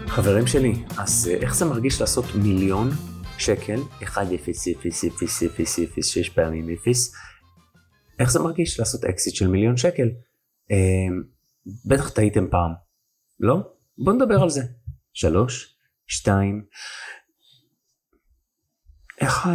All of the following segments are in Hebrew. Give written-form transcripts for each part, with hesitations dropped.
חברים שלי, אז איך זה מרגיש לעשות $1,000,000, 1,000,000,006 פעמים 0, איך זה מרגיש לעשות אקסיט של $1,000,000? בטח טעיתם פעם, לא? בואו נדבר על זה. 3, 2, 1.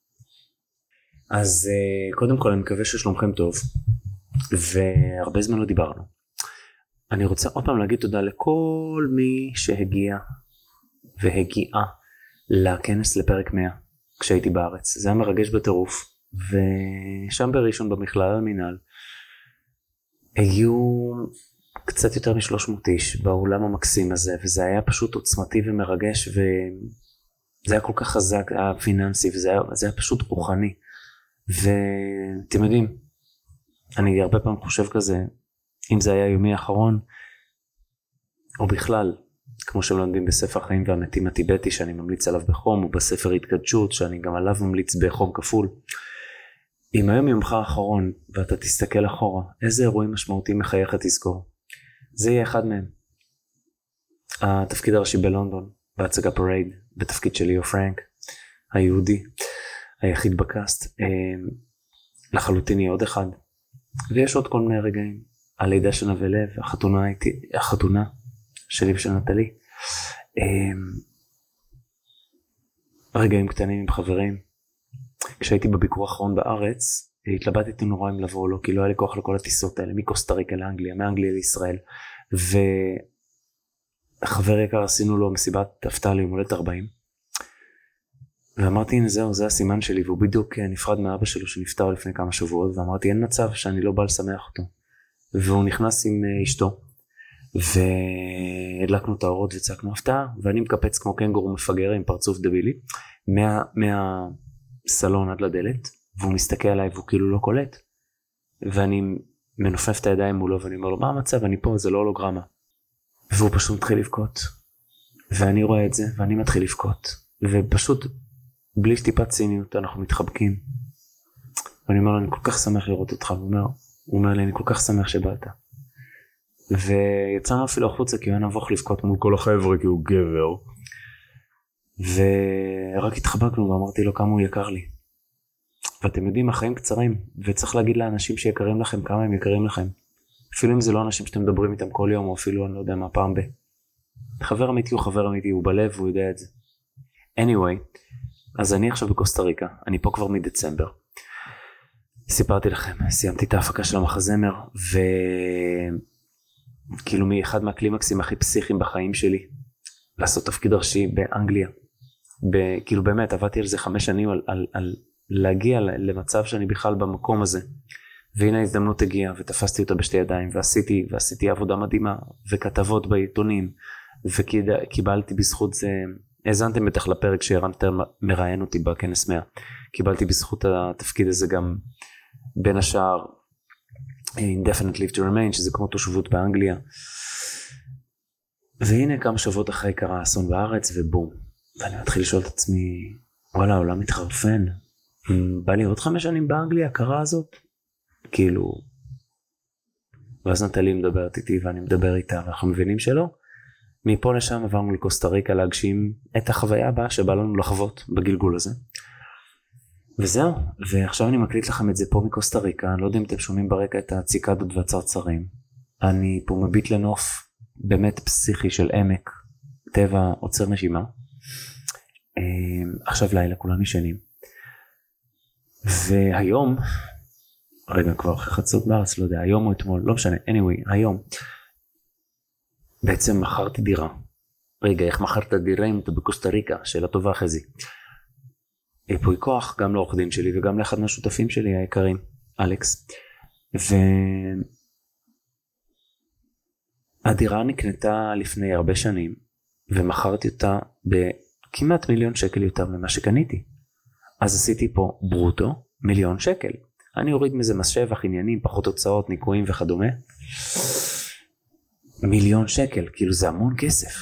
אז קודם כל אני מקווה ששלומכם טוב, והרבה זמן לא דיברנו. אני רוצה עוד פעם להגיד תודה לכל מי שהגיע והגיעה לכנס לפרק 100 כשהייתי בארץ. זה היה מרגש בטירוף, ושם בראשון במכלל המינהל היו קצת יותר מ-300 איש באולם המקסים הזה, וזה היה פשוט עוצמתי ומרגש, וזה היה כל כך חזק, היה פיננסי, וזה היה פשוט רוחני. ואתם יודעים, אני הרבה פעם חושב כזה, אם זה היה יומי האחרון, או בכלל, כמו שהם לומדים בספר החיים והמתים הטיבטי, שאני ממליץ עליו בחום, או בספר התקדשות, שאני גם עליו ממליץ בחום כפול. אם היום יומך האחרון, ואתה תסתכל אחורה, איזה אירועים משמעותיים מחייך תזכור? זה יהיה אחד מהם. התפקיד הראשי בלונדון, בהצגה פרייד, בתפקיד של ליאו פרנק, היהודי, היחיד בקאסט, לחלוטין יהיה עוד אחד. ויש עוד כל מיני רגעים. הלידה של נווה לב, החתונה שלי ושל נטלי. רגעים קטנים עם חברים. כשהייתי בביקור האחרון בארץ, התלבטתי נורא אם לבוא או לא, כי לא היה לי כוח לכל הטיסות האלה, מקוסטה ריקה לאנגליה, מאנגליה לישראל. וחבר יקר עשינו לו מסיבת הפתעה ליום הולדת 40. ואמרתי, הנה זהו, זה הסימן שלי, והוא בדיוק נפרד מאבא שלו שנפטר לפני כמה שבועות, ואמרתי, אין מצב שאני לא בא לשמח אותו. והוא נכנס עם אשתו, והדלקנו את האורות וצעקנו הפתעה, ואני מקפץ כמו קנגורו מפגר עם פרצוף דבילי, מהסלון עד לדלת, והוא מסתכל עליי והוא כאילו לא קולט, ואני מנופף את הידיים מולו, ואני אומר לו, מה המצב? אני פה, זה לא הולוגרמה. והוא פשוט מתחיל לבכות, ואני רואה את זה, ואני מתחיל לבכות, ופשוט בלי טיפת ציניות אנחנו מתחבקים, ואני אומר לו, אני כל כך שמח לראות אותך, הוא אומר לי, אני כל כך שמח שבאת. ויצאנו אפילו החוצה, כי הוא היה נבוך לבכות מול כל החבר'ה, כי הוא גבר. ורק התחבקנו, ואמרתי לו כמה הוא יקר לי. ואתם יודעים, החיים קצרים, וצריך להגיד לאנשים שיקרים לכם, כמה הם יקרים לכם. אפילו אם זה לא אנשים שאתם מדברים איתם כל יום, או אפילו אני לא יודע מה פעם חבר אמיתי הוא חבר אמיתי, הוא בלב, והוא יודע את זה. anyway, אז אני עכשיו בקוסטה ריקה, אני פה כבר מדצמבר. סיפרתי לכם, סיימתי את ההפקה של המחזמר, וכאילו מאחד מהקלימקסים הכי פסיכיים בחיים שלי, לעשות תפקיד ראשי באנגליה. כאילו באמת, עבדתי על זה 5 שנים, על להגיע למצב שאני בכלל במקום הזה. והנה ההזדמנות הגיעה, ותפסתי אותה בשתי ידיים, ועשיתי עבודה מדהימה, וכתבות בעיתונים, וקיבלתי בזכות זה, האזנתם בטח לפרק שירנטר מראיין אותי בכנס 100, קיבלתי בזכות התפקיד הזה גם בין השאר indefinite leave to remain, שזה כמו תושבות באנגליה. והנה כמה שבועות אחרי קרה אסון בארץ, ובום, ואני מתחיל לשאול את עצמי, וואלה, העולם מתחרפן, בא לי עוד 5 שנים באנגליה, הקרה הזאת, כאילו, ואז נטלי מדברת איתי ואני מדבר איתה, ואנחנו מבינים שלא. מפה לשם עברנו לקוסטה ריקה להגשים את החוויה הבאה שבא לנו לחוות בגלגול הזה. וזהו, ועכשיו אני מקליט לכם את זה פה מקוסטה ריקה, אני לא יודע אם אתם שומעים ברקע את הציקדות והצרצרים. אני פה מביט לנוף באמת פסיכי של עמק, טבע עוצר נשימה. עכשיו לילה, כולם ישנים. והיום, רגע כבר אחרי חצות בארץ, לא יודע, היום או אתמול, לא משנה, anyway, היום. בעצם מכרתי דירה. רגע, איך מכרת דירה אם אתה בקוסטה ריקה? שאלה טובה חזי. איפוי כוח, גם לעורך דין שלי וגם לאחד מהשותפים שלי היקרים, אלכס. והדירה נקנתה לפני הרבה שנים, ומכרתי אותה בכמעט $1,000,000 יותר ממה שקניתי. אז עשיתי פה ברוטו $1,000,000. אני אוריד מזה מס שבח, עניינים, פחות הוצאות, ניקויים וכדומה. $1,000,000, כאילו זה המון כסף.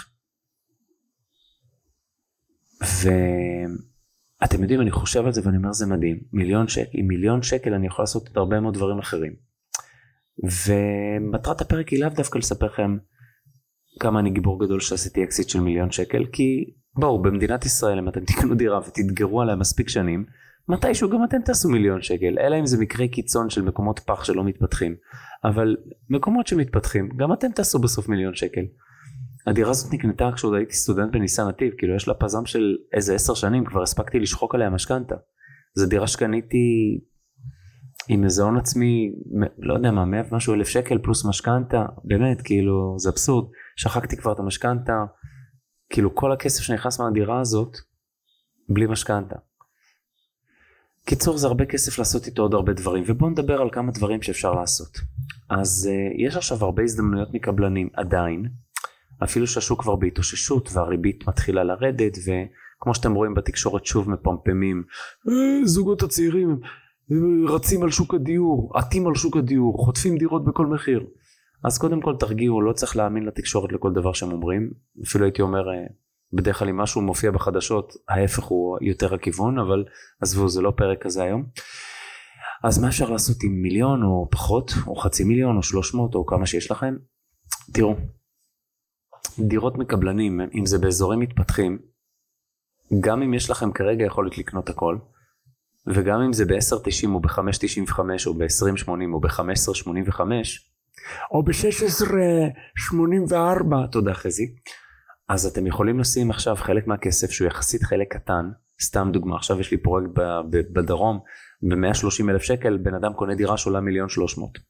ואתם יודעים, אני חושב על זה ואני אומר זה מדהים. $1,000,000, עם $1,000,000 אני יכול לעשות את הרבה מאוד דברים אחרים. ומטרת הפרק היא לאו דווקא לספר לכם כמה אני גיבור גדול שעשיתי אקסיט של $1,000,000, כי בואו, במדינת ישראל, אם אתם תקנו דירה ותתגרו עליה מספיק שנים, מתישהו גם אתם תעשו $1,000,000, אלא אם זה מקרה קיצון של מקומות פח שלא מתפתחים. אבל מקומות שמתפתחים, גם אתם תעשו בסוף $1,000,000. הדירה הזאת נקנתה כשעוד הייתי סטודנט בניסן נתיב, כאילו יש לה פזם של איזה 10 שנים, כבר הספקתי לשחוק עליה משכנתה. זו דירה שקניתי עם איזה הון עצמי, לא יודע מה, 100 ומשהו $1,000 פלוס משכנתה, באמת, כאילו, זה אבסורד. שחקתי כבר את המשכנתה, כאילו כל הכסף שנכנס מהדירה הזאת, בלי משכנתה. קיצור, זה הרבה כסף לעשות איתו עוד הרבה דברים, ובואו נדבר על כמה דברים שאפשר לעשות. אז יש עכשיו הרבה הזדמנויות מקבלנים עדיין, אפילו שהשוק כבר בהתאוששות, והריבית מתחילה לרדת, וכמו שאתם רואים בתקשורת שוב מפמפמים, זוגות הצעירים רצים על שוק הדיור, עטים על שוק הדיור, חוטפים דירות בכל מחיר. אז קודם כל תרגיעו, לא צריך להאמין לתקשורת לכל דבר שהם אומרים, אפילו הייתי אומר, בדרך כלל אם משהו מופיע בחדשות, ההפך הוא יותר הכיוון, אבל עזבו, זה לא פרק כזה היום. אז מה אפשר לעשות עם 1,000,000 או פחות, או 500,000 או 300 או כמה שיש לכם? תראו, דירות מקבלנים, אם זה באזורים מתפתחים, גם אם יש לכם כרגע יכולת לקנות הכל, וגם אם זה ב-10.90 או ב-5.95 או ב-20.80 או ב-15.85, או ב-16.84, תודה חזי, אז אתם יכולים לשים עכשיו חלק מהכסף שהוא יחסית חלק קטן, סתם דוגמה, עכשיו יש לי פרויקט בדרום, ב-130,000 בן אדם קונה דירה שעולה 1,300,000.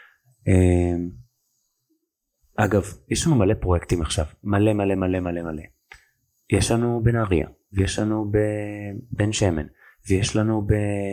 אגב, יש לנו מלא פרויקטים עכשיו, מלא מלא מלא מלא מלא. יש לנו בנהריה, ויש לנו בבן שמן, ויש לנו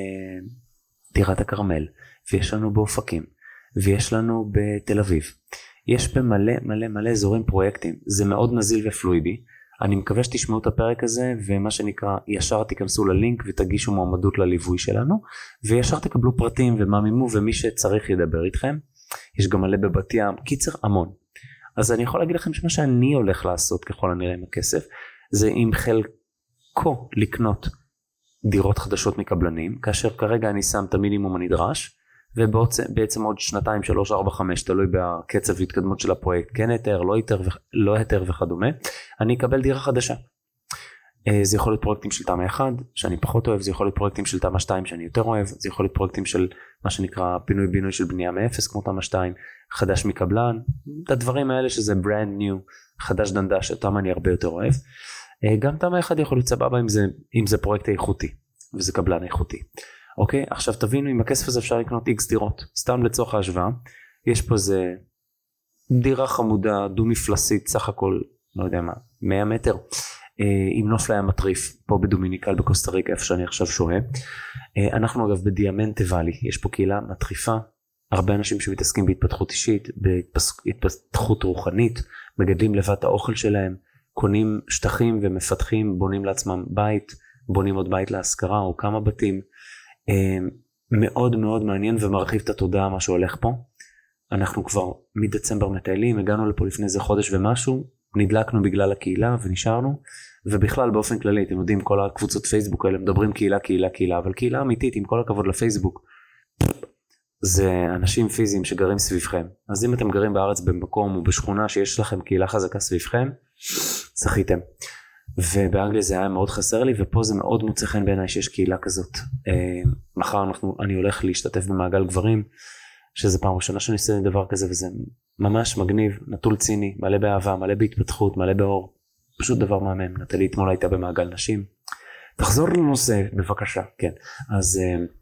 בטירת הכרמל, ויש לנו באופקים, ויש לנו בתל אביב. יש במלא מלא מלא אזורים פרויקטים, זה מאוד נזיל ופלואידי. אני מקווה שתשמעו את הפרק הזה, ומה שנקרא, ישר תיכנסו ללינק ותגישו מועמדות לליווי שלנו, וישר תקבלו פרטים ומאמימו, ומי שצריך ידבר איתכם. יש גם מלא בבת ים, קיצר המון. אז אני יכול להגיד לכם שמה שאני הולך לעשות ככל הנראה עם הכסף, זה עם חלקו לקנות דירות חדשות מקבלנים, כאשר כרגע אני שם את המינימום הנדרש, ובעצם עוד 2, 3, 4, 5, תלוי בקצב והתקדמות של הפרויקט, כן היתר, לא היתר וכדומה, אני אקבל דירה חדשה. זה יכול להיות פרויקטים של תמ"א 1, שאני פחות אוהב, זה יכול להיות פרויקטים של תמ"א 2, שאני יותר אוהב, זה יכול להיות פרויקטים של מה שנקרא פינוי-בינוי של בנייה מאפס, כמו תמ"א 2, חדש מקבלן, את הדברים האלה שזה brand new, חדש דנדש, אותם אני הרבה יותר אוהב. גם תמ"א 1 יכול להיות סבבה אם זה פרויקט איכותי, וזה קבלן איכותי. אוקיי, עכשיו תבינו, עם הכסף הזה אפשר לקנות X דירות, סתם לצורך ההשוואה, יש פה זה דירה חמודה, דו מפלסית, סך הכל, לא יודע מה, 100 מטר, עם נוף לים מטריף, פה בדומיניקל בקוסטה ריקה, איפה שאני עכשיו שוהה. אנחנו אגב בדיאמנטה ואלי, יש פה קהילה מטריפה, הרבה אנשים שמתעסקים בהתפתחות אישית, בהתפתחות רוחנית, מגדלים לבד את האוכל שלהם, קונים שטחים ומפתחים, בונים לעצמם בית, בונים עוד בית להשכרה או כמה בתים. מאוד מאוד מעניין ומרחיב את התודעה מה שהולך פה. אנחנו כבר מדצמבר מטיילים, הגענו לפה לפני איזה חודש ומשהו, נדלקנו בגלל הקהילה ונשארנו, ובכלל באופן כללי, אתם יודעים, כל הקבוצות פייסבוק האלה מדברים קהילה, קהילה, קהילה, אבל קהילה אמיתית, עם כל הכבוד לפייסבוק, זה אנשים פיזיים שגרים סביבכם. אז אם אתם גרים בארץ במקום או בשכונה שיש לכם קהילה חזקה סביבכם, זכיתם. ובאנגליה זה היה מאוד חסר לי, ופה זה מאוד מוצא חן בעיניי שיש קהילה כזאת. מחר אני הולך להשתתף במעגל גברים, שזה פעם ראשונה שאני עושה דבר כזה, וזה ממש מגניב, נטול ציני, מלא באהבה, מלא בהתפתחות, מלא באור, פשוט דבר מהמם. נטלי אתמול הייתה במעגל נשים. תחזור לנושא, בבקשה. כן, אז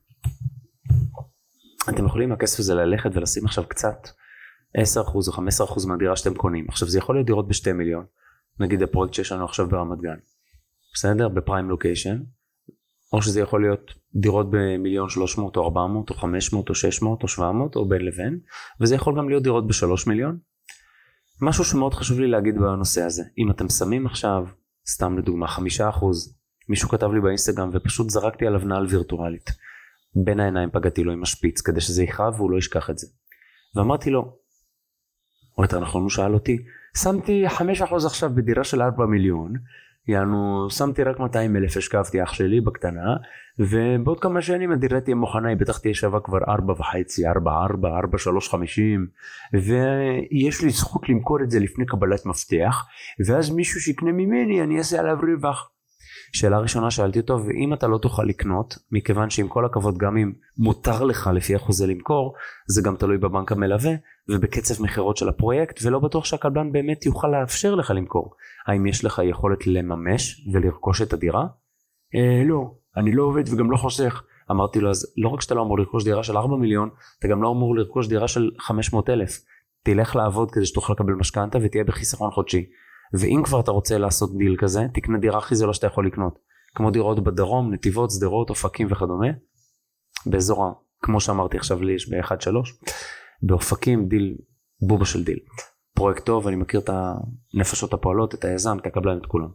אתם יכולים הכסף הזה ללכת ולשים עכשיו קצת 10% או 15% מהדירה שאתם קונים. עכשיו זה יכול להיות דירות ב2 מיליון, נגיד הפרויקט שיש לנו עכשיו ברמת גן, בסדר? בפריים לוקיישן, או שזה יכול להיות דירות ב1,300,000 או 400 או 500 או 600 או 700 או בין לבין, וזה יכול גם להיות דירות ב3 מיליון. משהו שמאוד חשוב לי להגיד בנושא הזה, אם אתם שמים עכשיו, סתם לדוגמה 5%, מישהו כתב לי באינסטגרם ופשוט זרקתי עליו נעל וירטואלית, בין העיניים פגעתי לו עם השפיץ, כדי שזה יכאב והוא לא ישכח את זה. ואמרתי לו, או יותר נכון הוא שאל אותי, שמתי 5% עכשיו בדירה של 4 מיליון, יענו, שמתי רק 200,000, השקעתי אח שלי בקטנה, ובעוד כמה שנים הדירה תהיה מוכנה, היא בטח תהיה שווה כבר 4.5, 4.4, 4.350, ויש לי זכות למכור את זה לפני קבלת מפתח, ואז מישהו שיקנה ממני, אני אעשה עליו רווח. שאלה ראשונה שאלתי אותו, ואם אתה לא תוכל לקנות, מכיוון שעם כל הכבוד גם אם מותר לך לפי החוזה למכור, זה גם תלוי בבנק המלווה, ובקצב מחירות של הפרויקט, ולא בטוח שהקבלן באמת יוכל לאפשר לך למכור. האם יש לך יכולת לממש ולרכוש את הדירה? לא, אני לא עובד וגם לא חוסך. אמרתי לו, אז לא רק שאתה לא אמור לרכוש דירה של 4 מיליון, אתה גם לא אמור לרכוש דירה של 500,000. תלך לעבוד כדי שתוכל לקבל משכנתה ותהיה בחיסכון חודשי. ואם כבר אתה רוצה לעשות דיל כזה, תקנה דירה הכי זולה שאתה יכול לקנות. כמו דירות בדרום, נתיבות, שדרות, אופקים וכדומה. באזור, כמו שאמרתי עכשיו לי, יש ב-1-3. באופקים דיל, בובה של דיל. פרויקט טוב, אני מכיר את הנפשות הפועלות, את היזם, את הקבלן, את כולם.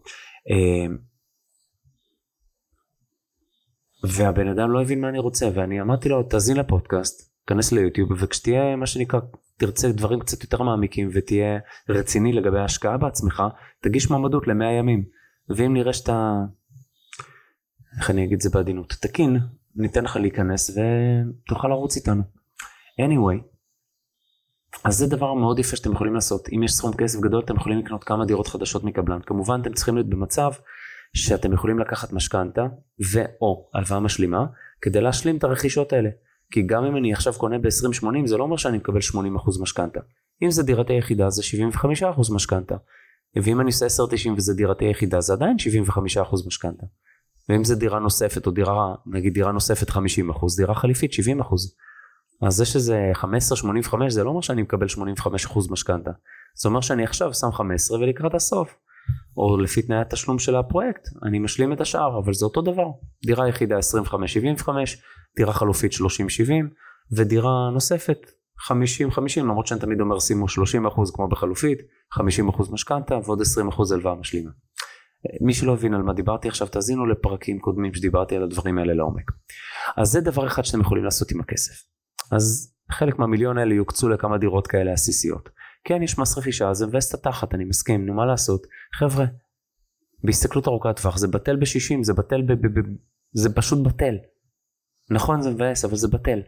והבן אדם לא הבין מה אני רוצה, ואני אמרתי לו, תזין לפודקאסט, כנס ליוטיוב, וכשתהיה מה שנקרא, תרצה דברים קצת יותר מעמיקים, ותהיה רציני לגבי ההשקעה בעצמך, תגיש מועמדות ל100 ימים, ואם נראה שאתה, איך אני אגיד זה בעדינות, תקין, ניתן לך להיכנס, ותוכל לרוץ איתנו. anyway, אז זה דבר מאוד יפה שאתם יכולים לעשות. אם יש סכום כסף גדול, אתם יכולים לקנות כמה דירות חדשות מקבלן. כמובן, אתם צריכים להיות במצב שאתם יכולים לקחת משכנתה ו/או הלוואה משלימה, כדי להשלים את הרכישות האלה. כי גם אם אני עכשיו קונה ב-20-80, זה לא אומר שאני מקבל 80% משכנתה. אם זה דירתי יחידה, זה 75% משכנתה. ואם אני עושה 10-90 וזה דירתי יחידה, זה עדיין 75% משכנתה. ואם זה דירה נוספת, או דירה, נגיד דירה נוספת 50%, דירה חליפית 70%. אז זה שזה 15-85, זה לא אומר שאני מקבל 85% משכנתה. זה אומר שאני עכשיו שם 15 ולקראת הסוף. או לפי תנאי התשלום של הפרויקט, אני משלים את השאר, אבל זה אותו דבר. דירה יחידה 25-75, דירה חלופית 30-70, ודירה נוספת 50-50, למרות שאני תמיד אומר שימו 30% כמו בחלופית, 50% משכנתה ועוד 20% הלוואה משלימה. מי שלא הבין על מה דיברתי עכשיו, תאזינו לפרקים קודמים שדיברתי על הדברים האלה לעומק. אז זה דבר אחד שאתם יכולים לעשות עם הכסף. אז חלק מהמיליון האלה יוקצו לכמה דירות כאלה עסיסיות. כן, יש מס רכישה, זה מבאס את התחת, אני מסכים, נו מה לעשות? חבר'ה, בהסתכלות ארוכת טווח, זה בטל ב-60, זה בטל זה פשוט בטל. נכון, זה מבאס, אבל זה בטל.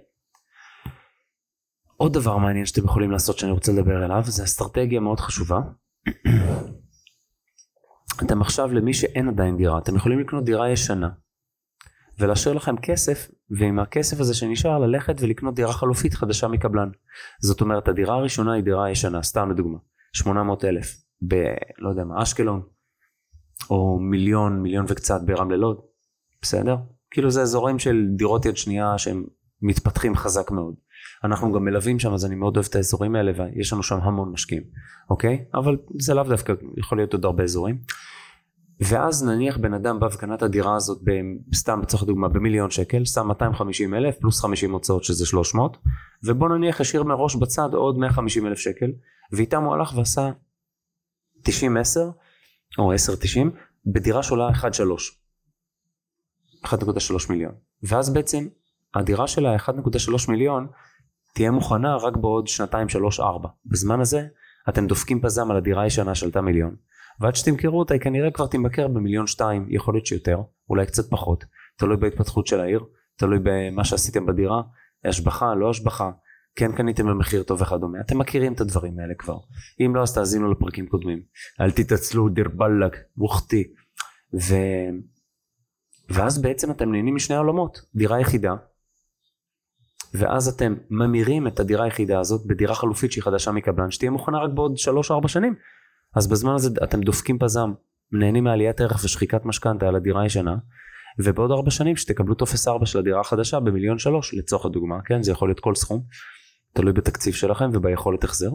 עוד דבר מעניין שאתם יכולים לעשות שאני רוצה לדבר עליו, זה אסטרטגיה מאוד חשובה. אתם עכשיו למי שאין עדיין דירה, אתם יכולים לקנות דירה ישנה, ולהשאיר לכם כסף, ועם הכסף הזה שנשאר ללכת ולקנות דירה חלופית חדשה מקבלן. זאת אומרת, הדירה הראשונה היא דירה ישנה, סתם לדוגמה, 800,000 לא יודע מה, אשקלון, או מיליון וקצת ברמלה לוד, בסדר? כאילו זה אזורים של דירות יד שנייה שהם מתפתחים חזק מאוד. אנחנו גם מלווים שם, אז אני מאוד אוהב את האזורים האלה, ויש לנו שם המון משקיעים, אוקיי? אבל זה לאו דווקא, יכול להיות עוד הרבה אזורים. ואז נניח בן אדם בא וקנה את הדירה הזאת, סתם בצורך דוגמה, ב1,000,000 שקל, שם 250,000 פלוס 50 הוצאות שזה 300, ובוא נניח השאיר מראש בצד עוד 150,000 שקל, ואיתם הוא הלך ועשה 90-10, או 10-90, בדירה שעולה 1.3 מיליון. ואז בעצם הדירה שלה 1.3 מיליון, תהיה מוכנה רק בעוד 2-3-4. בזמן הזה אתם דופקים פזם על הדירה הישנה שעלתה 1,000,000. ועד שתמכרו אותה, היא כנראה כבר תמכר ב1,200,000, יכול להיות שיותר, אולי קצת פחות, תלוי בהתפתחות של העיר, תלוי במה שעשיתם בדירה, השבחה, לא השבחה, כן קניתם במחיר טוב וכדומה, אתם מכירים את הדברים האלה כבר, אם לא אז תאזינו לפרקים קודמים, אל תתעצלו דיר בלק, מוכתי, ואז בעצם אתם נהנים משני העולמות, דירה יחידה, ואז אתם ממירים את הדירה היחידה הזאת, בדירה חלופית שהיא חדשה מקבלן, שתהיה מוכנה רק בעוד 3-4 שנים, אז בזמן הזה אתם דופקים פזם, נהנים מעליית ערך ושחיקת משכנתה על הדירה הישנה, ובעוד 4 שנים שתקבלו טופס 4 של הדירה החדשה ב1,300,000 לצורך הדוגמה, כן? זה יכול להיות כל סכום, תלוי בתקציב שלכם וביכולת החזר.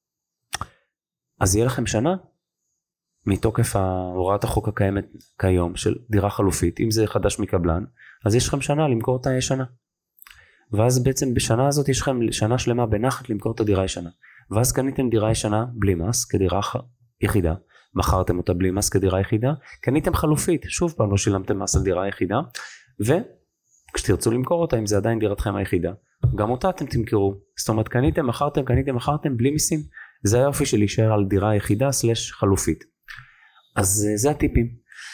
אז יהיה לכם שנה, מתוקף הוראת החוק הקיימת כיום של דירה חלופית, אם זה חדש מקבלן, אז יש לכם שנה למכור את הישנה. ואז בעצם בשנה הזאת יש לכם שנה שלמה בנחת למכור את הדירה הישנה. ואז קניתם דירה ישנה בלי מס כדירה יחידה, מכרתם אותה בלי מס כדירה יחידה, קניתם חלופית, שוב פעם לא שילמתם מס על דירה יחידה, וכשתרצו למכור אותה, אם זה עדיין דירתכם היחידה, גם אותה אתם תמכרו, זאת אומרת קניתם, מכרתם בלי מיסים, זה היופי של להישאר על דירה יחידה / חלופית. אז זה הטיפים.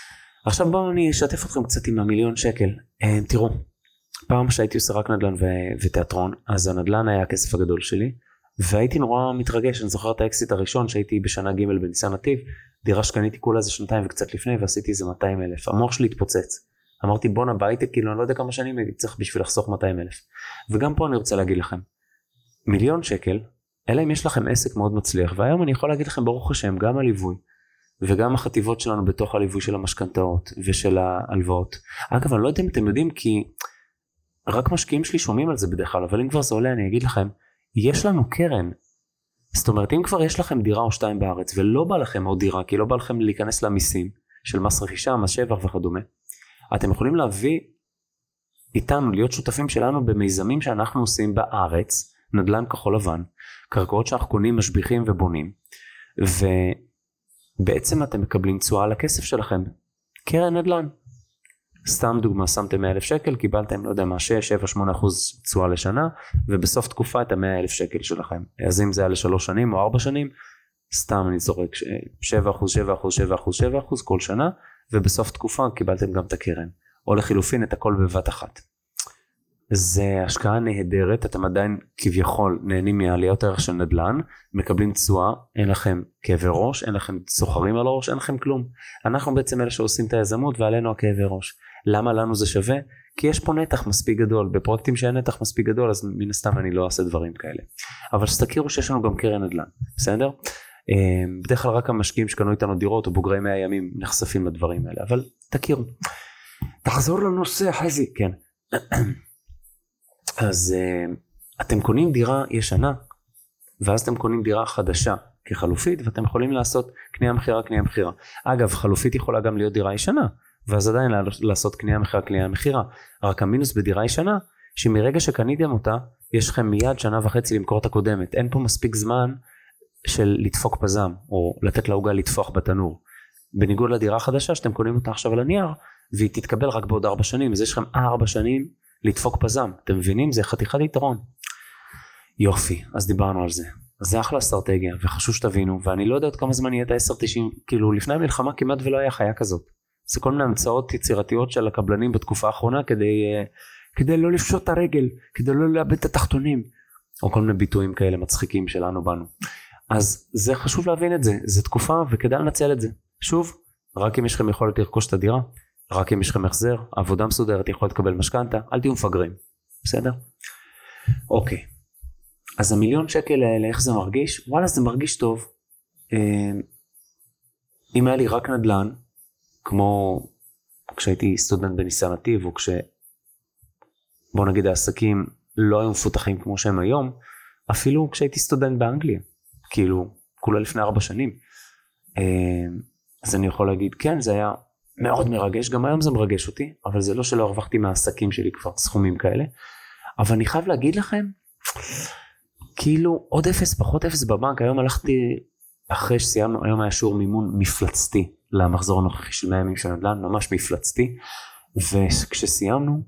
עכשיו בואו אני אשתף אתכם קצת עם ה1,000,000 שקל. תראו, פעם שהייתי עושה רק נדל"ן ותיאטרון, אז הנדל"ן היה הכסף הגדול שלי, והייתי נורא מתרגש. אני זוכר את האקסיט הראשון שהייתי בשנה ג' בניסן נתיב, דירה שקניתי כולה זה 2 וקצת לפני, ועשיתי איזה 200,000. המוח שלי התפוצץ. אמרתי בונה בהייטק, כאילו אני לא יודע כמה שנים הייתי צריך בשביל לחסוך 200,000. וגם פה אני רוצה להגיד לכם, 1,000,000 שקל, אלא אם יש לכם עסק מאוד מצליח, והיום אני יכול להגיד לכם ברוך השם, גם הליווי, וגם החטיבות שלנו בתוך הליווי של המשכנתאות ושל ההלוואות. אגב, אני לא יודע אם אתם יודעים, כי רק משקיעים שלי שומעים על זה בדרך כלל, אבל אם כבר זה עולה, אני אגיד לכם, יש לנו קרן. זאת אומרת, אם כבר יש לכם דירה או 2 בארץ, ולא בא לכם עוד דירה, כי לא בא לכם להיכנס למיסים של מס רכישה, מס שבח וכדומה, אתם יכולים להביא איתנו, להיות שותפים שלנו במיזמים שאנחנו עושים בארץ, נדל"ן כחול לבן, קרקעות שאנחנו קונים, משביחים ובונים, ובעצם אתם מקבלים תשואה על הכסף שלכם. קרן נדל"ן. סתם דוגמה, שמתם 100,000 שקל, קיבלתם, לא יודע מה, 6-8% תשואה לשנה, ובסוף תקופה את 100,000 שקל שלכם. אז אם זה היה ל3 שנים או 4 שנים, סתם אני זורק 7% כל שנה, ובסוף תקופה קיבלתם גם את הקרן. או לחילופין את הכל בבת אחת. זה השקעה נהדרת, אתם עדיין כביכול נהנים מעליות הערך של נדל"ן, מקבלים תשואה, אין לכם כאבי ראש, אין לכם סוחרים על הראש, אין לכם כלום. אנחנו בעצם אלה שעושים את היזמות ועלינו הכאבי ראש. למה לנו זה שווה? כי יש פה נתח מספיק גדול, בפרויקטים שאין נתח מספיק גדול, אז מן הסתם אני לא אעשה דברים כאלה. אבל שתכירו שיש לנו גם קרן נדל"ן, בסדר? בדרך כלל רק המשקיעים שקנו איתנו דירות או בוגרי 100 ימים נחשפים לדברים האלה, אבל תכירו. תחזור לנושא, חזי, כן. אז אתם קונים דירה ישנה, ואז אתם קונים דירה חדשה כחלופית, ואתם יכולים לעשות קנייה מחירה, קנייה מחירה. אגב, חלופית יכולה גם להיות דירה ישנה, ואז עדיין לעשות קנייה מחירה, קנייה מחירה. רק המינוס בדירה ישנה, שמרגע שקניתם אותה, יש לכם מיד 1.5 שנה למכור את הקודמת. אין פה מספיק זמן של לדפוק פזם, או לתת לעוגה לטפוח בתנור. בניגוד לדירה חדשה, שאתם קונים אותה עכשיו על הנייר, והיא תתקבל רק בעוד 4 שנים, אז יש לכם 4 שנים לדפוק פזם. אתם מבינים? זה חתיכת יתרון. יופי, אז דיברנו על זה. אז זה אחלה אסטרטגיה, וחשוב שתבינו, ואני לא יודע עוד כמה זמן יהיה את ה-10-90, כאילו לפני המלחמה כמעט ולא היה חיה כזאת. זה כל מיני המצאות יצירתיות של הקבלנים בתקופה האחרונה, כדי לא לפשוט את הרגל, כדי לא לאבד את התחתונים, או כל מיני ביטויים כאלה מצחיקים שלנו בנו. אז זה חשוב להבין את זה, זה תקופה וכדאי לנצל את זה. שוב, רק אם יש לכם יכולת לרכוש את הדירה, רק אם יש לכם החזר, עבודה מסודרת, יכול לקבל משכנתה, אל תהיו מפגרים, בסדר? אוקיי, אז 1,000,000 שקל האלה, איך זה מרגיש? וואלה, זה מרגיש טוב. אם היה לי רק נדל"ן, כמו כשהייתי סטודנט בניסן נתיב, או בוא נגיד העסקים לא היו מפותחים כמו שהם היום, אפילו כשהייתי סטודנט באנגליה, כאילו, כולה לפני 4 שנים. אז אני יכול להגיד, כן, זה היה מאוד מרגש, גם היום זה מרגש אותי, אבל זה לא שלא הרווחתי מהעסקים שלי כבר סכומים כאלה, אבל אני חייב להגיד לכם, כאילו עוד 0 פחות 0 בבנק. היום הלכתי, אחרי שסיימנו, היום היה שיעור מימון מפלצתי למחזור הנוכחי של 100 ימים של נדל"ן, ממש מפלצתי, וכשסיימנו,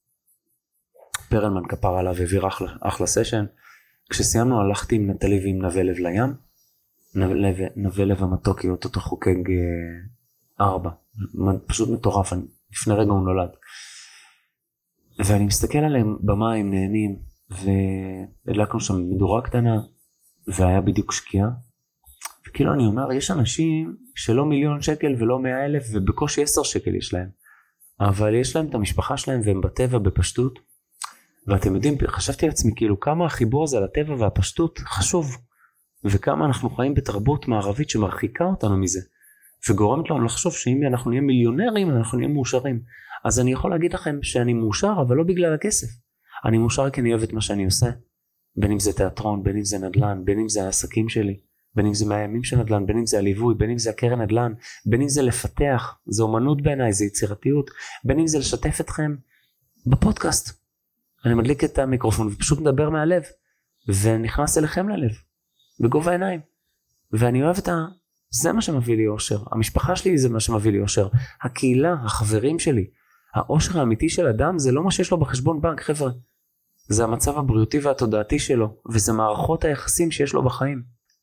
פרלמן כפר עליו העביר אחלה סשן, כשסיימנו הלכתי עם נטלי ועם נווה לב לים, נווה לב המתוקי, אותו חוקג 4, פשוט מטורף, לפני רגע הוא נולד, ואני מסתכל עליהם במים, נהנים, והדלקנו שם מדורה קטנה, והיה בדיוק שקיעה, וכאילו אני אומר, יש אנשים שלא 1,000,000 שקל ולא 100,000, ובקושי 10 שקל יש להם, אבל יש להם את המשפחה שלהם, והם בטבע בפשטות, ואתם יודעים, חשבתי לעצמי כאילו כמה החיבור הזה לטבע והפשטות חשוב, וכמה אנחנו חיים בתרבות מערבית שמרחיקה אותנו מזה, וגורמת לנו לחשוב שאם אנחנו נהיה מיליונרים, אנחנו נהיה מאושרים. אז אני יכול להגיד לכם שאני מאושר, אבל לא בגלל הכסף. אני מאושר כי אני אוהב את מה שאני עושה, בין אם זה תיאטרון, בין אם זה נדל"ן, בין אם זה העסקים שלי, בין אם זה 100 ימים של נדל"ן, בין אם זה הליווי, בין אם זה הקרן נדל"ן, בין אם זה לפתח, זה אומנות בעיניי, זה יצירתיות, בין אם זה לשתף אתכם בפודקאסט. אני מדליק את המיקרופון ופשוט מדבר מהלב, ונכנס אליכם ללב, בגובה העיניים, ואני אוהב זה מה שמביא לי אושר, המשפחה שלי זה מה שמביא לי אושר, הקהילה, החברים שלי, האושר האמיתי של אדם זה לא מה שיש לו בחשבון בנק, חבר'ה, זה המצב הבריאותי והתודעתי שלו, וזה מערכות היחסים שיש לו בחיים.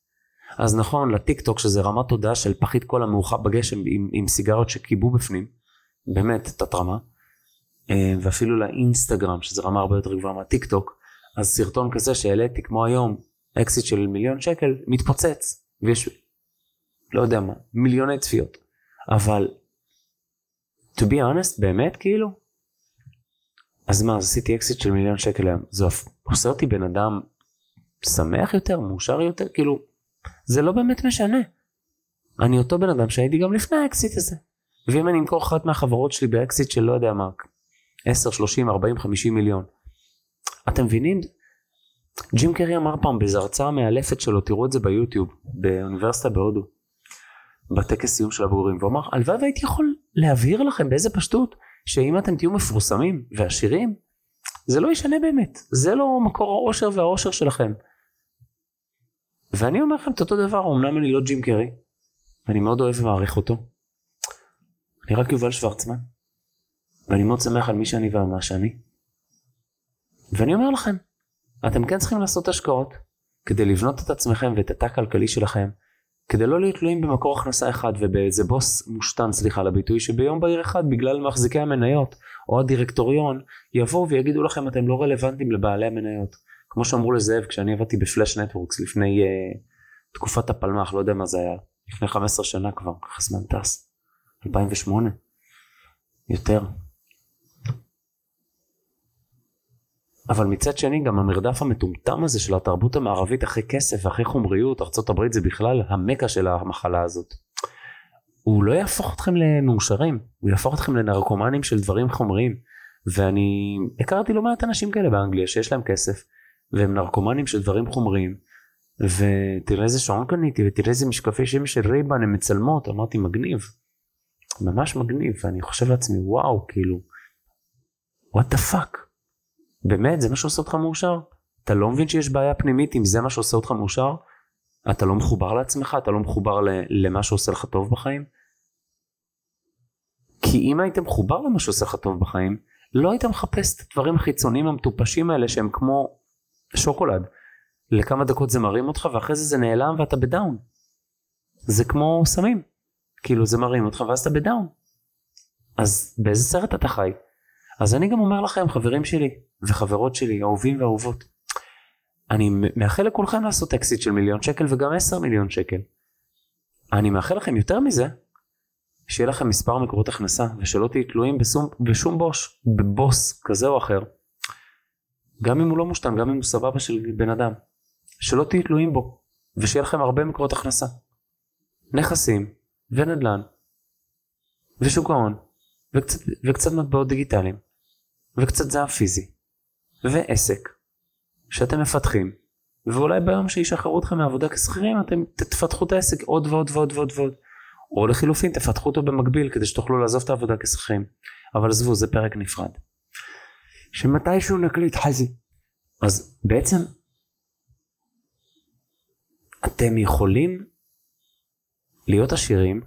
אז נכון, לטיק טוק שזה רמת תודעה של פחית כל המאוחר בגשם עם סיגרות שקיבו בפנים, באמת תת-רמה, ואפילו לאינסטגרם שזה רמה הרבה יותר גבוהה מהטיק טוק, אז סרטון כזה שהעליתי כמו היום, אקסיט של $1,000,000 מתפוצץ, ויש לא יודע מה, מיליוני צפיות, אבל to be honest באמת כאילו, אז מה, אז עשיתי אקסיט של $1,000,000 היום, זה עושה אותי בן אדם שמח יותר, מאושר יותר, כאילו, זה לא באמת משנה. אני אותו בן אדם שהייתי גם לפני האקסיט הזה. ואם אני אמכור אחת מהחברות שלי באקסיט של לא יודע מה, 10, 30, 40, 50 מיליון. אתם מבינים? ג'ים קרי אמר פעם באיזו הרצאה מאלפת שלו, תראו את זה ביוטיוב, באוניברסיטה בהודו, בטקס סיום של הבוגרים, והוא אמר, הלוואי והייתי יכול להבהיר לכם באיזה פשטות, שאם אתם תהיו מפורסמים ועשירים, זה לא ישנה באמת. זה לא מקור האושר והאושר שלכם. ואני אומר לכם את אותו דבר, אמנם אני לא ג'ים קרי, ואני מאוד אוהב ומעריך אותו. אני רק יובל שוורצמן, ואני מאוד שמח על מי שאני ועל מה שאני. ואני אומר לכם, אתם כן צריכים לעשות השקעות, כדי לבנות את עצמכם ואת התא הכלכלי שלכם, כדי לא להיות תלויים במקור הכנסה אחד ובאיזה בוס מושתן, סליחה על הביטוי, שביום בהיר אחד בגלל מחזיקי המניות או הדירקטוריון יבואו ויגידו לכם אתם לא רלוונטיים לבעלי המניות. כמו שאמרו לזאב כשאני עבדתי בפלאש נטוורקס לפני תקופת הפלמח, לא יודע מה זה היה, לפני 15 שנה כבר, חזמן טס, 2008, יותר. אבל מצד שני גם המרדף המטומטם הזה של התרבות המערבית אחרי כסף ואחרי חומריות, ארצות הברית זה בכלל המקה של המחלה הזאת. הוא לא יהפוך אתכם למאושרים, הוא יהפוך אתכם לנרקומנים של דברים חומריים. ואני הכרתי לא מעט אנשים כאלה באנגליה שיש להם כסף, והם נרקומנים של דברים חומריים. ותראה איזה שעון קניתי, ותראה איזה משקפי שמש של רייבן, הם מצלמות, אמרתי מגניב. ממש מגניב, ואני חושב לעצמי וואו, כאילו, what the fuck? באמת, זה מה שעושה אותך מאושר? אתה לא מבין שיש בעיה פנימית אם זה מה שעושה אותך מאושר? אתה לא מחובר לעצמך? אתה לא מחובר למה שעושה לך טוב בחיים? כי אם היית מחובר למה שעושה לך טוב בחיים, לא היית מחפש את הדברים החיצוניים המטופשים האלה שהם כמו שוקולד. לכמה דקות זה מרים אותך ואחרי זה נעלם ואתה בדאון. זה כמו סמים. כאילו זה מרים אותך ואז אתה בדאון. אז באיזה סרט אתה חי? אז אני גם אומר לכם, חברים שלי וחברות שלי, אהובים ואהובות, אני מאחל לכולכם לעשות אקסיט של $1,000,000 וגם 10 מיליון שקל. אני מאחל לכם יותר מזה, שיהיה לכם מספר מקורות הכנסה, ושלא תהיו תלויים בשום בבוס כזה או אחר, גם אם הוא לא מושתן, גם אם הוא סבבה של בן אדם, שלא תהיו תלויים בו, ושיהיה לכם הרבה מקורות הכנסה, נכסים ונדל"ן, ושוק ההון, וקצת מטבעות דיגיטליים, וקצת זהב פיזי, ועסק, שאתם מפתחים, ואולי ביום שישחררו אתכם מעבודה כשכירים, אתם תפתחו את העסק עוד ועוד ועוד ועוד ועוד, או לחילופין תפתחו אותו במקביל, כדי שתוכלו לעזוב את העבודה כשכירים, אבל עזבו, זה פרק נפרד. שמתישהו נקליט חזי. אז בעצם, אתם יכולים להיות עשירים,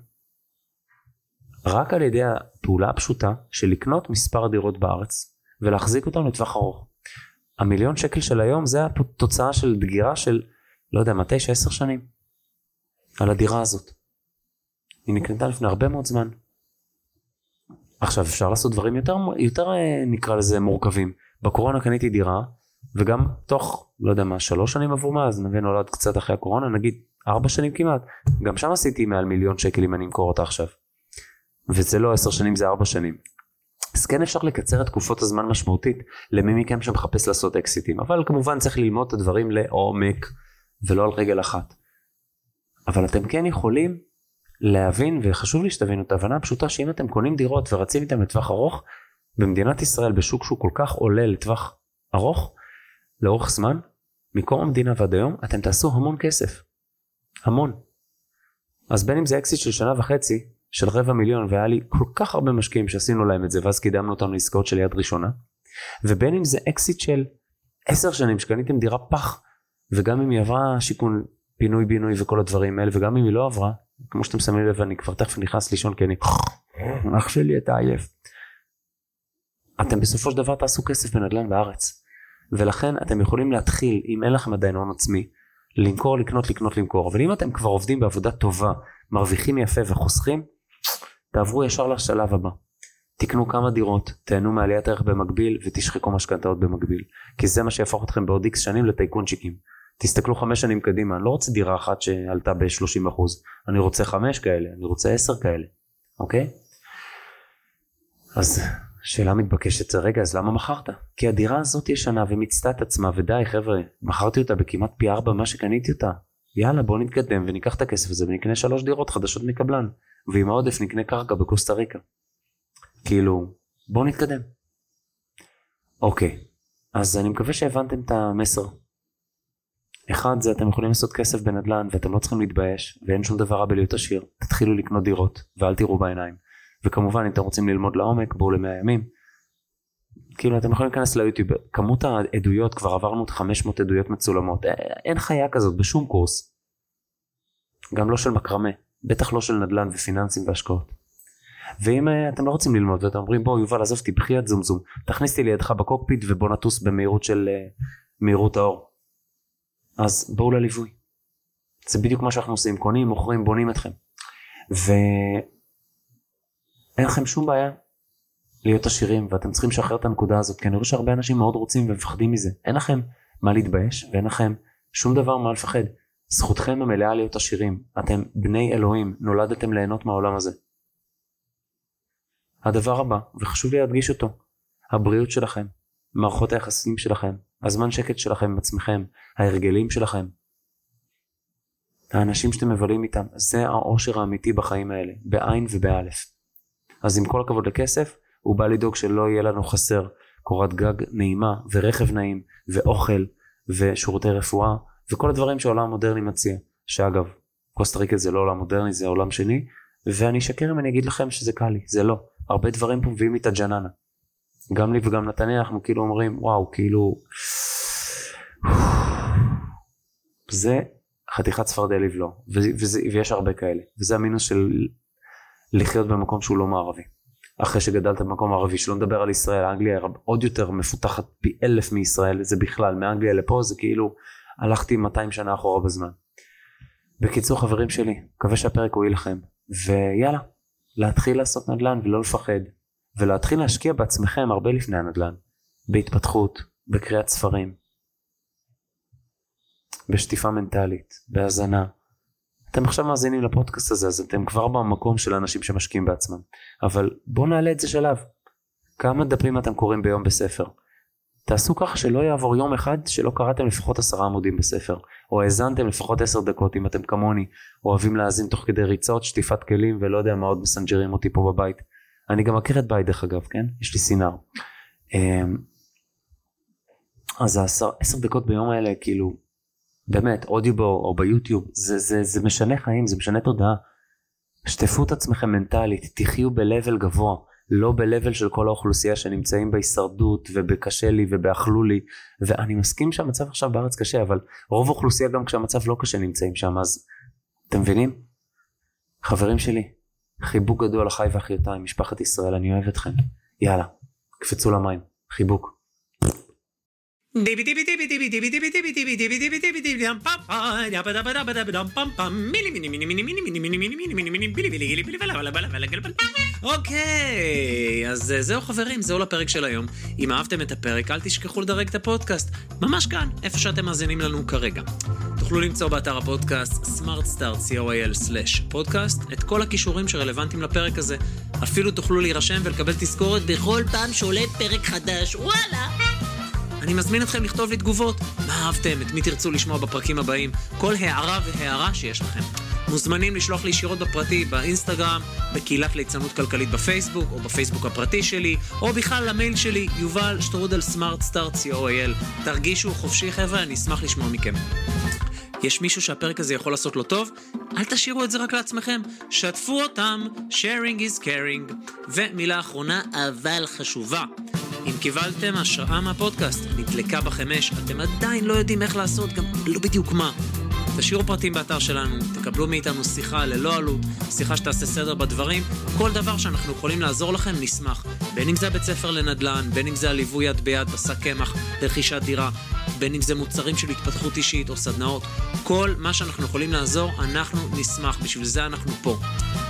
רק על ידי הפעולה הפשוטה של לקנות מספר דירות בארץ ולהחזיק אותם לטווח ארוך. $1,000,000 של היום זה התוצאה של דגירה של, לא יודע, 9-10 שנים על הדירה הזאת. היא נקנתה לפני הרבה מאוד זמן. עכשיו אפשר לעשות דברים יותר נקרא לזה מורכבים. בקורונה קניתי דירה וגם תוך, לא יודע מה, 3 שנים עבור מה, אז נבין נולד קצת אחרי הקורונה, נגיד 4 שנים כמעט. גם שם עשיתי מעל $1,000,000 אם אני אמכור אותה עכשיו. וזה לא 10 שנים, זה 4 שנים. אז כן אפשר לקצר את תקופות הזמן משמעותית למי מכם שמחפש לעשות אקסיטים, אבל כמובן צריך ללמוד את הדברים לעומק ולא על רגל אחת. אבל אתם כן יכולים להבין, וחשוב לי שתבינו את ההבנה הפשוטה, שאם אתם קונים דירות ורצים איתם לטווח ארוך, במדינת ישראל בשוק שהוא כל כך עולה לטווח ארוך, לאורך זמן, מקום המדינה ועד היום, אתם תעשו המון כסף. המון. אז בין אם זה אקסיט של 1.5 שנה, של $250,000, והיה לי כל כך הרבה משקיעים שעשינו להם את זה, ואז קידמנו אותנו לעסקאות של יד ראשונה, ובין אם זה אקסיט של 10 שנים, שקניתם דירה פח, וגם אם היא עברה שיקון פינוי בינוי וכל הדברים האלה, וגם אם היא לא עברה, כמו שאתם שמים לב, אני כבר תכף נכנס לישון, כי אני, אח שלי אתה עייף. אתם בסופו של דבר תעשו כסף בנדל"ן בארץ, ולכן אתם יכולים להתחיל, אם אין לכם עדיין הון עצמי, למכור, לקנות. אבל אם אתם כבר עובדים בעבודה טובה, מרוויחים יפה וחוסכים, תעברו ישר לשלב הבא. תקנו כמה דירות, תהנו מעליית ערך במקביל, ותשחקו משכנתאות במקביל. כי זה מה שיהפוך אתכם בעוד X שנים לטייקונצ'יקים. תסתכלו 5 שנים קדימה, אני לא רוצה דירה אחת שעלתה ב-30%, אני רוצה 5 כאלה, אני רוצה 10 כאלה, אוקיי? אז שאלה מתבקשת, רגע, אז למה מכרת? כי הדירה הזאת ישנה ומצטה את עצמה, ודי חבר'ה, מכרתי אותה בכמעט פי 4 מה שקניתי אותה. יאללה, בוא נתקדם וניקח את הכסף הזה ונקנה 3 דירות חדשות מקבלן, ועם העודף נקנה קרקע בקוסטה ריקה. כאילו, בוא נתקדם. אוקיי, אז אני מקווה שהבנתם את המסר. אחד, זה אתם יכולים לעשות כסף בנדלן ואתם לא צריכים להתבייש, ואין שום דבר רע בלהיות עשיר. תתחילו לקנות דירות ואל תראו בעיניים. וכמובן, אם אתם רוצים ללמוד לעומק, בואו ל100 ימים. כאילו, אתם יכולים להיכנס ליוטיוב. כמות העדויות, כבר עברנו את 500 עדויות מצולמות. אין חיה כזאת בשום קורס. גם לא של מקרמה. בטח לא של נדלן ופיננסים והשקעות. ואם אתם לא רוצים ללמוד ואתם אומרים, בוא יובל, עזוב אותי, בחייאת זום, תכניסתי לידך בקוקפיט ובוא נטוס במהירות של מהירות האור. אז בואו לליווי. זה בדיוק מה שאנחנו עושים, קונים, מוכרים, בונים אתכם. ואין לכם שום בעיה להיות עשירים, ואתם צריכים לשחרר את הנקודה הזאת, כי אני רואה שהרבה אנשים מאוד רוצים ומפחדים מזה. אין לכם מה להתבייש, ואין לכם שום דבר מה לפחד. זכותכם המלאה להיות עשירים. אתם בני אלוהים, נולדתם ליהנות מהעולם הזה. הדבר הבא, וחשוב לי להדגיש אותו, הבריאות שלכם, מערכות היחסים שלכם, הזמן שקט שלכם עם עצמכם, ההרגלים שלכם, האנשים שאתם מבלים איתם, זה העושר האמיתי בחיים האלה, בעין ובאלף. אז עם כל הכבוד לכסף, הוא בא לדאוג שלא יהיה לנו חסר קורת גג נעימה, ורכב נעים, ואוכל, ושירותי רפואה, וכל הדברים שהעולם המודרני מציע, שאגב, קוסטה ריקה זה לא עולם מודרני, זה עולם שני, ואני אשקר אם אני אגיד לכם שזה קל לי, זה לא. הרבה דברים פה מביאים לי את הג'ננה. גם לי וגם נתניה, אנחנו כאילו אומרים, וואו, כאילו, זה חתיכת צפרדע לבלוע, ויש הרבה כאלה. וזה המינוס של לחיות במקום שהוא לא מערבי. אחרי שגדלת במקום מערבי, שלא נדבר על ישראל, אנגליה עוד יותר מפותחת פי 1000 מישראל, זה בכלל, מאנגליה לפה, זה כאילו, הלכתי 200 שנה אחורה בזמן. בקיצור, חברים שלי, מקווה שהפרק הוא לכם, ויאללה, להתחיל לעשות נדל"ן ולא לפחד, ולהתחיל להשקיע בעצמכם הרבה לפני הנדל"ן, בהתפתחות, בקריאת ספרים, בשטיפה מנטלית, בהזנה. אתם עכשיו מאזינים לפודקאסט הזה, אז אתם כבר במקום של האנשים שמשקיעים בעצמם, אבל בואו נעלה את זה שלב. כמה דפים אתם קוראים ביום בספר? תעשו ככה שלא יעבור יום אחד שלא קראתם לפחות 10 עמודים בספר, או האזנתם לפחות 10 דקות אם אתם כמוני, אוהבים להאזין תוך כדי ריצות, שטיפת כלים ולא יודע מה עוד מסנג'רים אותי פה בבית. אני גם מכיר את בית דרך אגב, כן? יש לי סינר. אז 10 דקות ביום האלה כאילו, באמת, אודיובו או ביוטיוב, זה משנה חיים, זה משנה תודעה. שטפו את עצמכם מנטלית, תחיו בלבל גבוה. לא בלבל של כל האוכלוסייה שנמצאים בהישרדות ובקשה לי ובאכלו לי, ואני מסכים שהמצב עכשיו בארץ קשה, אבל רוב האוכלוסייה גם כשהמצב לא קשה נמצאים שם, אז אתם מבינים? חברים שלי, חיבוק גדול אחי ואחיותיי, משפחת ישראל, אני אוהב אתכם. יאללה, קפצו למים, חיבוק. אוקיי, אז זהו חברים, זהו לפרק של היום. אם אהבתם את הפרק, אל תשכחו לדרג את הפודקאסט, ממש כאן, איפה שאתם מאזינים לנו כרגע. תוכלו למצוא באתר הפודקאסט smartstart.co.il/podcast את כל הכישורים שרלוונטיים לפרק הזה. אפילו תוכלו להירשם ולקבל תזכורת בכל פעם שעולה פרק חדש. וואלה! אני מזמין אתכם לכתוב לי תגובות, מה אהבתם, את מי תרצו לשמוע בפרקים הבאים, כל הערה והערה שיש לכם. מוזמנים לשלוח לי ישירות בפרטי, באינסטגרם, בקהילת ליצנות כלכלית בפייסבוק, או בפייסבוק הפרטי שלי, או בכלל למייל שלי, yuval@smartstart.co.il. תרגישו חופשי חבר'ה, אני אשמח לשמוע מכם. יש מישהו שהפרק הזה יכול לעשות לו טוב? אל תשאירו את זה רק לעצמכם, שתפו אותם, sharing is caring. ומילה אחרונה, אבל חשובה. אם קיבלתם השראה מהפודקאסט, נדלקה ב5, אתם עדיין לא יודעים איך לעשות, גם לא בדיוק מה. תשאירו פרטים באתר שלנו, תקבלו מאיתנו שיחה ללא עלות, שיחה שתעשה סדר בדברים, כל דבר שאנחנו יכולים לעזור לכם נשמח. בין אם זה בית ספר לנדל"ן, בין אם זה הליווי יד ביד, בשק קמח, לרכישת דירה, בין אם זה מוצרים של התפתחות אישית או סדנאות, כל מה שאנחנו יכולים לעזור, אנחנו נשמח, בשביל זה אנחנו פה.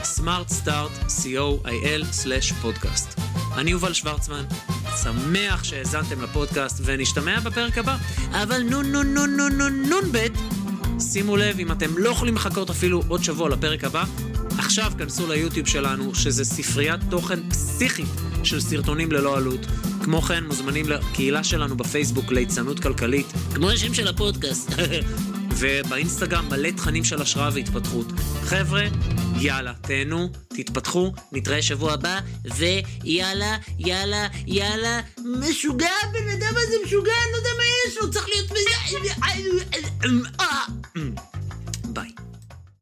smartstart.co.il/podcast. אני יובל שוורצמן, שמח שהאזנתם לפודקאסט ונשתמע בפרק הבא. אבל נון בית, שימו לב, אם אתם לא יכולים לחכות אפילו עוד שבוע לפרק הבא, עכשיו כנסו ליוטיוב שלנו, שזה ספריית תוכן פסיכית של סרטונים ללא עלות. כמו כן, מוזמנים לקהילה שלנו בפייסבוק ליצנות כלכלית, כמו השם של הפודקאסט. ובאינסטגרם מלא תכנים של השראה והתפתחות. חבר'ה, יאללה, תהנו, תתפתחו, נתראה שבוע הבא, ויאללה, יאללה, יאללה, משוגע, בן אדם הזה משוגע, אני לא יודע מה יש לו, צריך להיות...